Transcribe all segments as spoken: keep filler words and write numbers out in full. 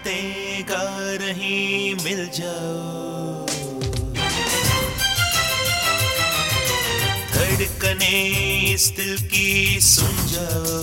चाहते गा रही मिल जाओ, धड़कने इस दिल की सुन जाओ,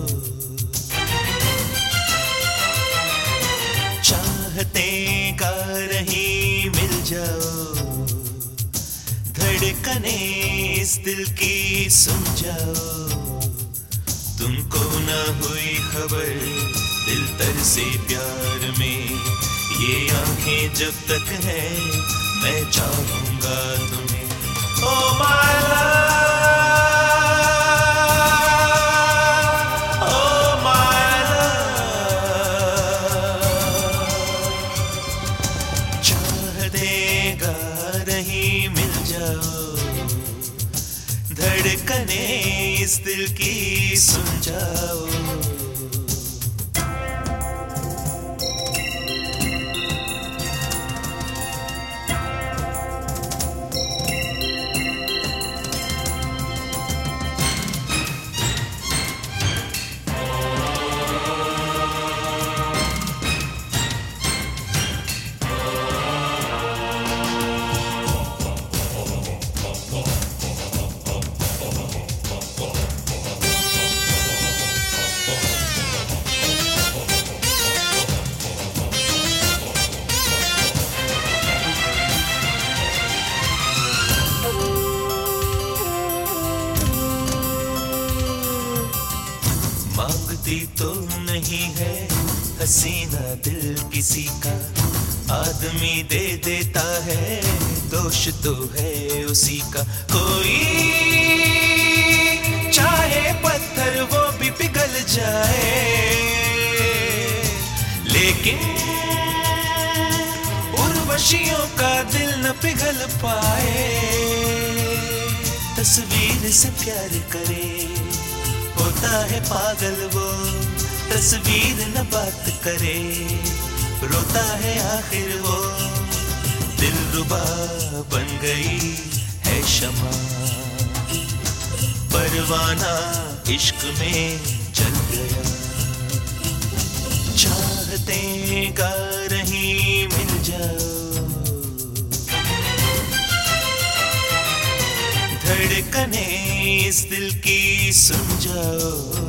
चाहते गा रही मिल जाओ, धड़कने इस दिल की सुन जाओ। तुमको न हुई खबर दिल तर से प्यार में, ये आंखें जब तक है मैं चाहूंगा तुम्हें। Oh my love, oh my love, चाहते गा रही मिल जाओ, धड़कने इस दिल की सुन जाओ। मांगती तो नहीं है हसीना दिल किसी का, आदमी दे देता है दोष तो है उसी का। कोई चाहे पत्थर वो भी पिघल जाए, लेकिन उर्वशियों का दिल न पिघल पाए। तस्वीर से प्यार करे होता है पागल वो, तस्वीर न बात करे रोता है आखिर वो। दिलरुबा बन गई है शमा, परवाना इश्क में जल गया। चाहते गा रही मिल जाओ, धड़कने इस दिल की सुन जाओ।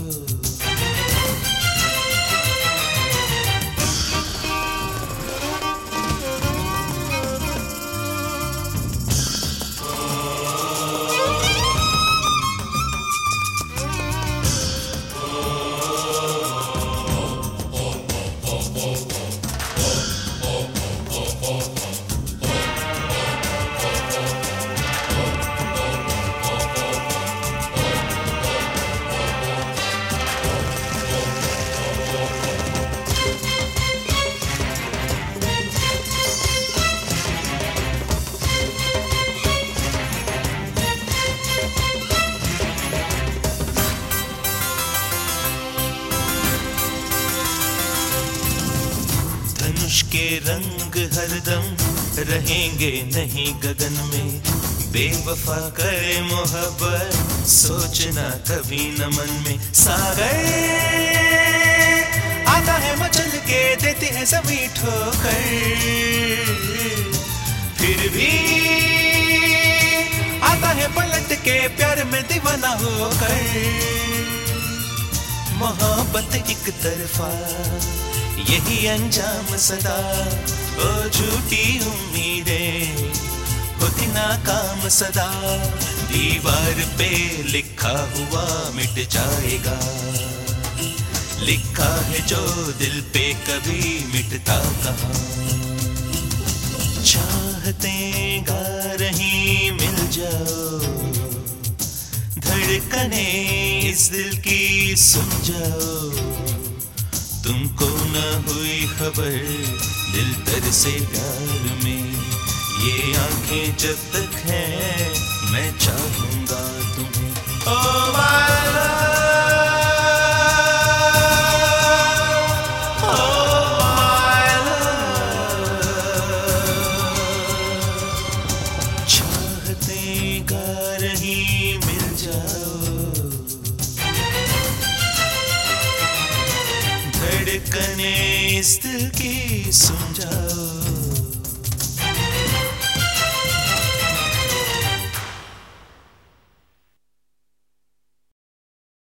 धनुष के रंग हरदम रहेंगे नहीं गगन में, बेवफा करे मोहब्बत सोचना कभी न मन में। सागर आता है मचल के देती है जमीन ठोकर, फिर भी आता है पलट के प्यार में दीवाना होकर। मोहब्बत एक तरफा यही अंजाम सदा, ओ झूठी उम्मीदें होती नाकाम सदा। दीवार पे लिखा हुआ मिट जाएगा, लिखा है जो दिल पे कभी मिटता कहाँ। चाहते गा रही मिल जाओ, धड़कने इस दिल की सुन जाओ। तुमको न हुई खबर दिल तर से प्यार में, ये आंखें जब तक हैं मैं चाहूंगा तुम्हें। Oh my love, oh my love, चाहते गा रही मिल जाओ, धड़कने धड़कने इस दिल की सुन जाओ।